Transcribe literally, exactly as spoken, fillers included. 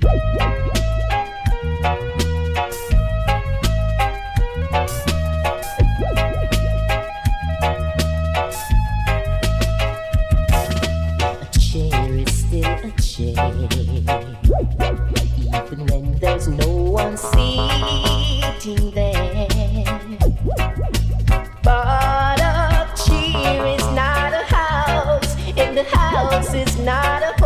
Even when there's no one sitting there. But a chair is not a house, and the house is not a